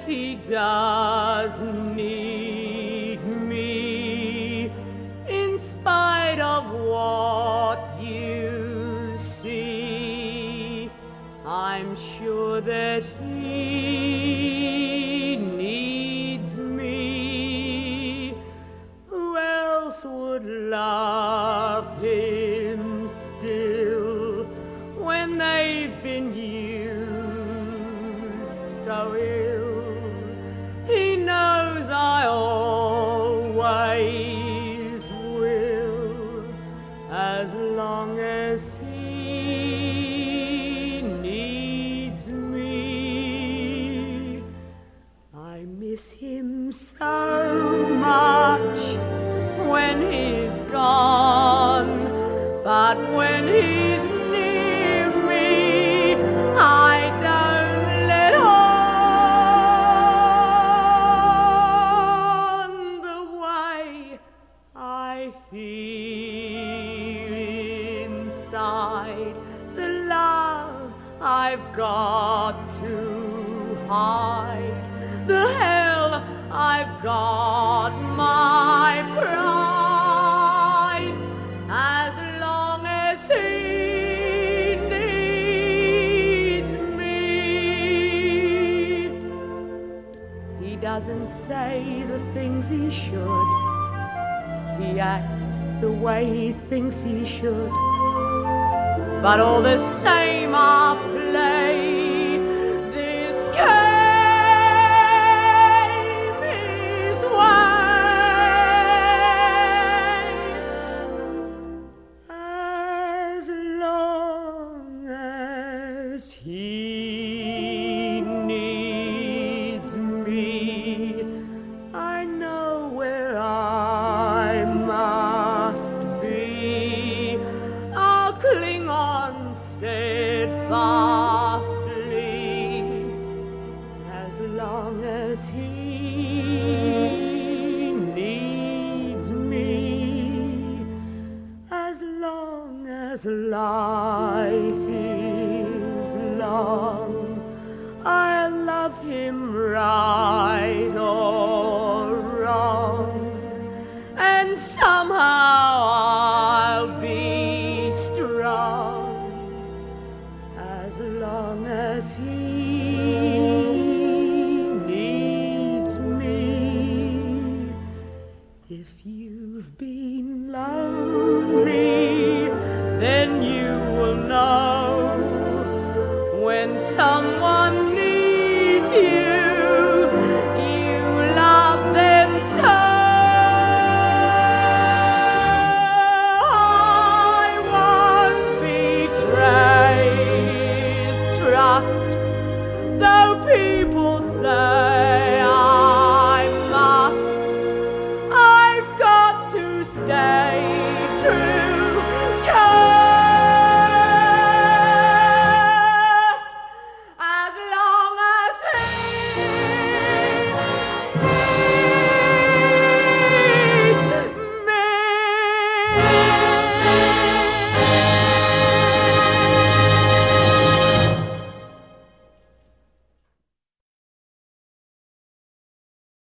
he does need me, in spite of what you see. I'm sure that he needs me. Who else would love him still when they've been used so ill? He knows I always will, as long as he needs me. I miss him so much when he's gone, but when he's near me, I don't let on the way I feel inside, the love I've got to hide, the hell I've got my pride, as long as he needs me. He doesn't say the things he should, he acts the way he thinks he should, but all the same I'll play this game his way, as long as he needs me. I know where I must be. I'll cling on steadfastly, as long as he needs me, as long as life is long. I'll love him right or wrong, and somehow I'll be strong, as long as he needs me. If you've been lonely, then you will know